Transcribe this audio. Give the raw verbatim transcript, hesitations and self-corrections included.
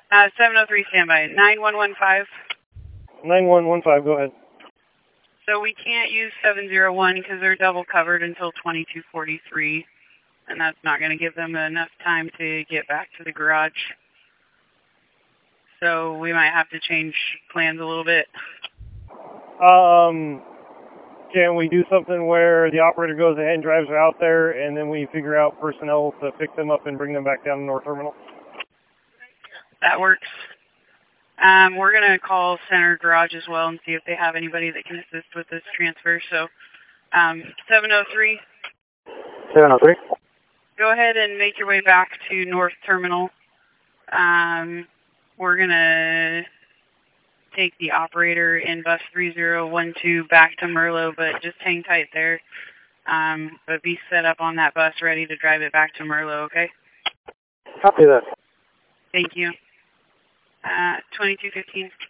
Uh, seven oh three, standby. nine one one five. nine one one five, go ahead. So we can't use seven zero one because they're double covered until twenty-two forty-three, and that's not going to give them enough time to get back to the garage. So we might have to change plans a little bit. Um, can we do something where the operator goes ahead and drives her out there, and then we figure out personnel to pick them up and bring them back down to North Terminal? That works. Um, we're going to call Center Garage as well and see if they have anybody that can assist with this transfer. So, um, seven oh three. seven oh three. Go ahead and make your way back to North Terminal. Um, we're going to take the operator in bus three zero one two back to Merlo, but just hang tight there. Um, but be set up on that bus ready to drive it back to Merlo, okay? Copy that. Thank you. Uh, twenty-two fifteen.